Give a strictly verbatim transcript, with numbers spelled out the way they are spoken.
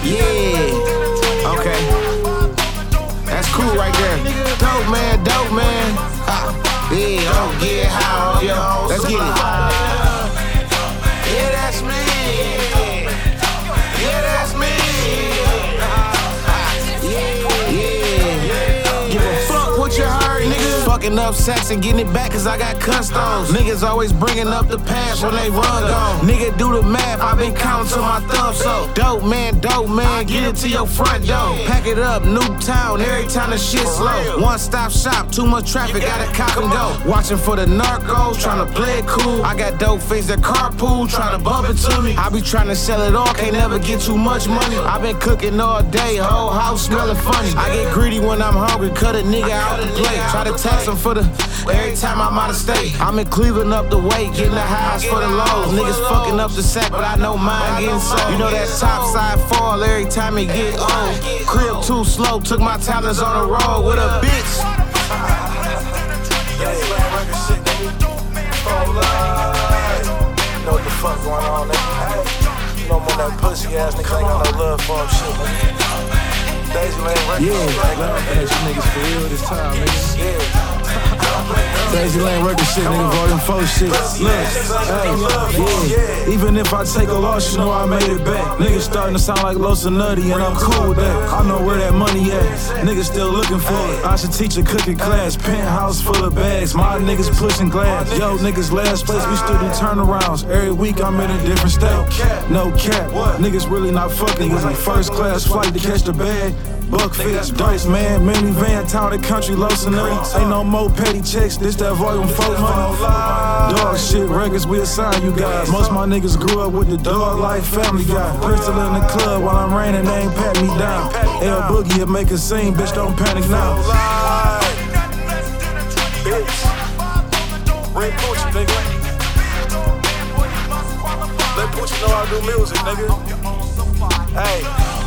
Yeah. Okay. That's cool right there. Dope man, dope man. Ah. Yeah, oh, get high on yo. Let's get it. Yeah, that's me. Yeah, that's me. Yeah, yeah. Give a fuck what you heard, nigga. Fucking up sex and getting it back cause I got customs. Niggas always bringing up the past when they run gone. Nigga do the math, I been counting to my thumb. So dope man, dope man, get it to your front door. Pack it up, new town, every time the shit slow. One stop shop, too much traffic, gotta cop and go. Watching for the narcos, trying to play it cool. I got dope face that carpool, trying to bump it to me. I be trying to sell it all, can't never get too much money. I been cooking all day, whole house smelling funny. I get greedy when I'm hungry, cut a nigga out the plate. Try to tax him for the every time I'm out of state. I'm in Cleveland up the weight, getting the highs for the lows. Niggas fucking up the sack, but I know mine getting sold. You know that top side fall every time it get old. Crib too slow, took my talents on the road with a bitch. Yeah, shit, nigga. You know what the fuck going on, nigga? You know I'm on that pussy ass nigga, ain't got no love for him, shit, nigga. Daisy Lane Records. Yeah, like you niggas for real this time, nigga. Yeah. Daisy Lane Records shit, nigga, volume four shit. Look, hey, yeah. Even if I take a loss, you know I made it back. Niggas starting to sound like Los and Nutty, and I'm cool with that. I know where that money at. Niggas still looking for it. I should teach a cooking class. Penthouse full of bags. My niggas pushing glass. Yo, niggas last place, we still do turnarounds. Every week I'm in a different state. No cap. Niggas really not fucking with me. First class flight to catch the bag. Buckfish, dope man, minivan, town and country, Los and Nutty. Ain't no more petty checks, this that volume four money. Dog shit records, we assign you guys. Most my niggas grew up with the dog life family guy. Pistol in the club while I'm raining, they ain't pat me down. L Boogie, it make a scene, bitch, don't panic now. Bitch. Red Poochie, nigga. Let Poochie know I do music, nigga. Hey.